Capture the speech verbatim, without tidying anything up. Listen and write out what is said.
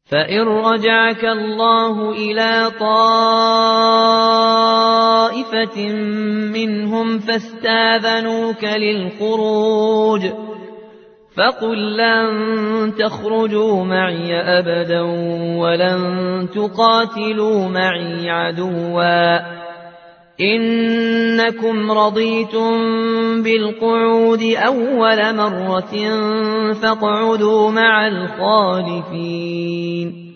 فإن رجعك الله إلى طائفة منهم فاستاذنوك للخروج فقل لن تخرجوا معي أبدا ولن تقاتلوا معي عدوا إنكم رضيتم بالقعود أول مرة فاقعدوا مع الخالفين